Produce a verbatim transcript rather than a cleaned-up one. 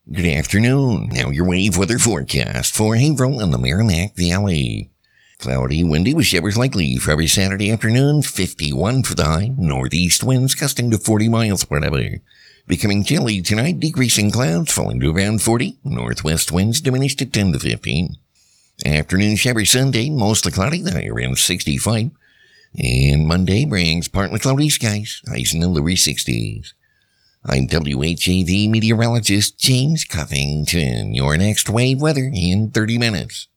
Good afternoon. Now your wave weather forecast for Haverhill and the Merrimack Valley. Cloudy, windy with showers likely for every Saturday afternoon. fifty-one for the high. Northeast winds gusting to forty miles per hour. Becoming chilly tonight, decreasing clouds falling to around forty. Northwest winds diminished to ten to fifteen. Afternoon showers Sunday, mostly cloudy, the high around sixty-five. And Monday brings partly cloudy skies, highs in the lower sixties. I'm W H A V meteorologist James Covington. Your next wave weather in thirty minutes.